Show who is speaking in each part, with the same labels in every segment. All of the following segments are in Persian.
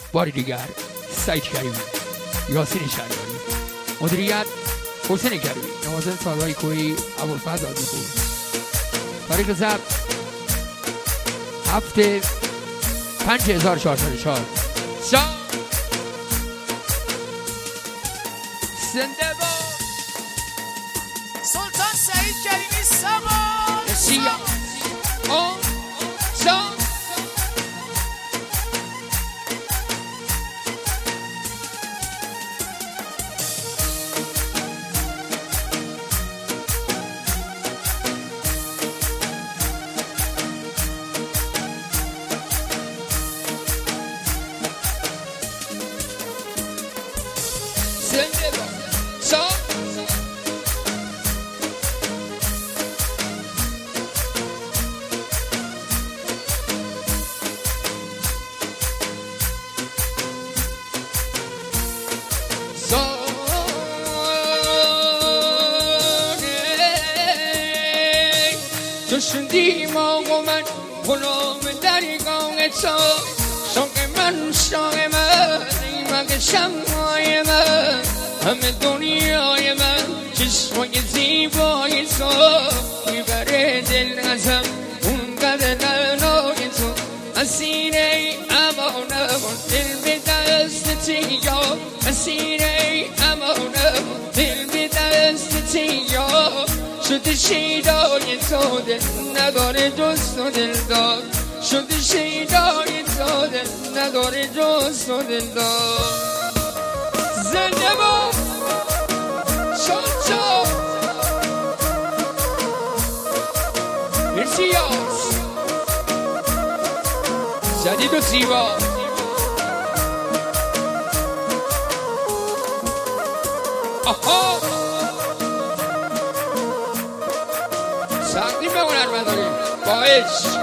Speaker 1: باری دیگر سعید کریمی، یاسین شهریاری، مدیریت حسین کریمی، نوازن سازهای کوهی ابوالفضل آذی‌پور. تاریخ ضبط 7/5404. زنده باد
Speaker 2: سلطان سعید کریمی سوار
Speaker 1: سیاه شان. زنده باد شان. تو شدی ما و من غلام درگاه تو، شوق من شوق من ایمق شمای من، همه دنیای من چشمای زیبای تو، میبره دل ازم اونقدر ننای تو، اسیره امانم دل به دستتی یا، اسیره امانم دل به دستتی یا، شده شیدای تو دل نداره جز تو دلدار، شده شیدای تو دل نداره جز تو دلدار. زنده باد شان شان. مرسی یاس جدید و زیبا. آها سقدیم به هنرمنداری با عشق.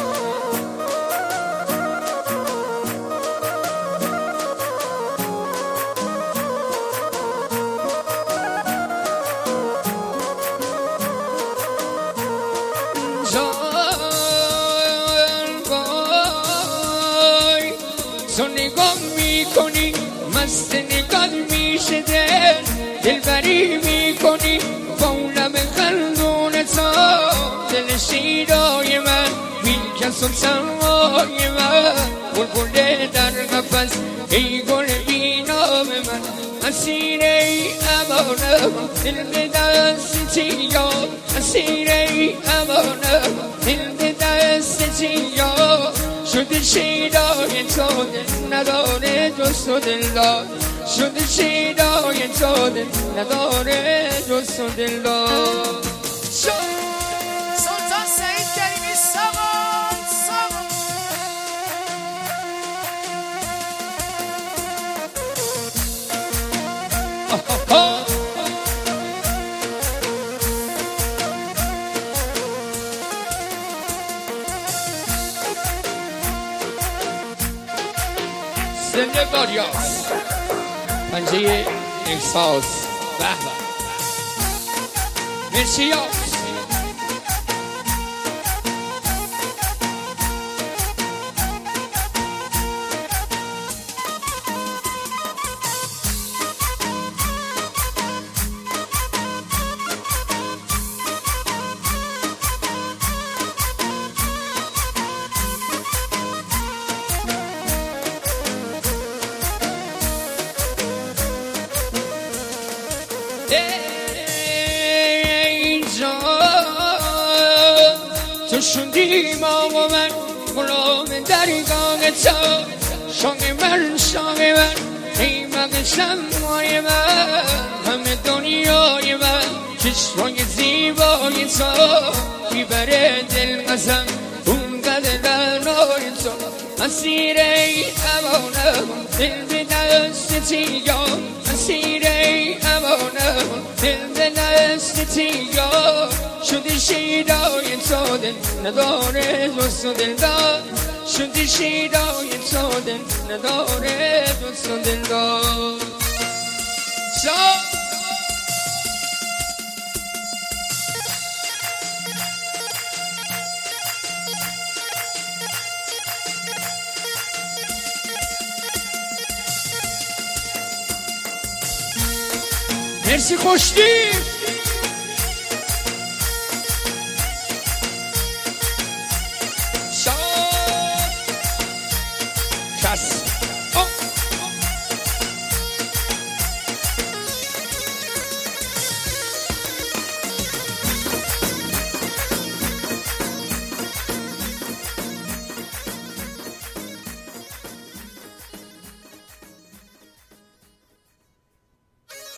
Speaker 1: تو نگاه میکنی مست نگاه میشه دلبری میکنی با اون لب خندون تو، دل شیدای من میکس و سمای من، بلبل در قفس ای گل بی نام من، اسیره امانم دل به دستی یا، اسیره امانم دل به دستی یا، شده شیدای تو دل نداره جز تو دلدار، شده شیدای تو دل نداره جز تو دلدار.
Speaker 2: سلطان سعید کریمی سوار سوار.
Speaker 1: زنده باد یاس پنجه احساس. به به مرسی یاس. تو شدی ما و من غلام درگاه تو، شوق من شوق من ایمق شمای من، همه دنیای من چشمای زیبای تو، میبره دل قسم اونقدر ننای تو، اسیره امانم دل به دستی یا، اسیره امانم دل به دستی یا، شده شیدای تو دل نداره جز تو دلدار، شده شیدای تو دل نداره جز تو دلدار. مرسی خوشگیر